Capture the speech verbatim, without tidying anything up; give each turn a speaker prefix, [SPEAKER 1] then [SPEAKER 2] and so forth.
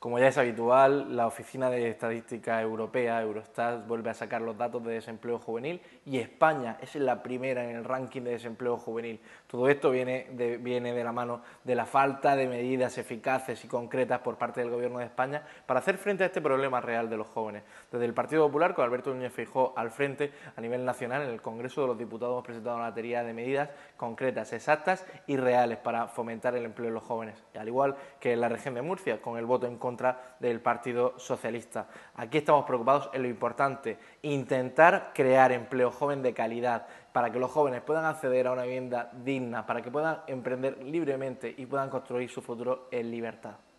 [SPEAKER 1] Como ya es habitual, la Oficina de Estadística Europea, Eurostat, vuelve a sacar los datos de desempleo juvenil y España es la primera en el ranking de desempleo juvenil. Todo esto viene de, viene de la mano de la falta de medidas eficaces y concretas por parte del Gobierno de España para hacer frente a este problema real de los jóvenes. Desde el Partido Popular, con Alberto Núñez Feijóo al frente, a nivel nacional, en el Congreso de los Diputados hemos presentado una batería de medidas concretas, exactas y reales para fomentar el empleo de los jóvenes. Y al igual que en la región de Murcia, con el voto en contra del Partido Socialista. Aquí estamos preocupados en lo importante, intentar crear empleo joven de calidad para que los jóvenes puedan acceder a una vivienda digna, para que puedan emprender libremente y puedan construir su futuro en libertad.